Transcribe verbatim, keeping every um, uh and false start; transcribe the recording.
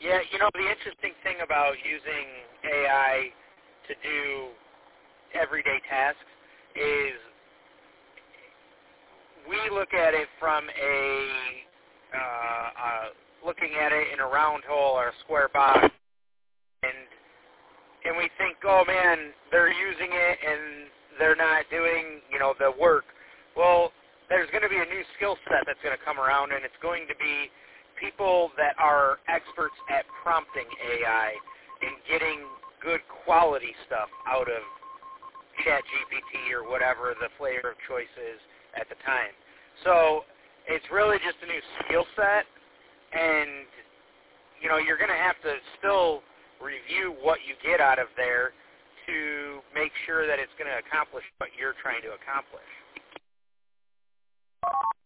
Yeah, you know, the interesting thing about using A I to do everyday tasks is we look at it from a, uh, uh, looking at it in a round hole or a square box, and and we think, oh man, they're using it and they're not doing, you know, the work. Well, there's going to be a new skill set that's going to come around, and it's going to be people that are experts at prompting A I and getting good quality stuff out of ChatGPT or whatever the flavor of choice is at the time. So it's really just a new skill set, and you know, you're going to have to still review what you get out of there to make sure that it's going to accomplish what you're trying to accomplish.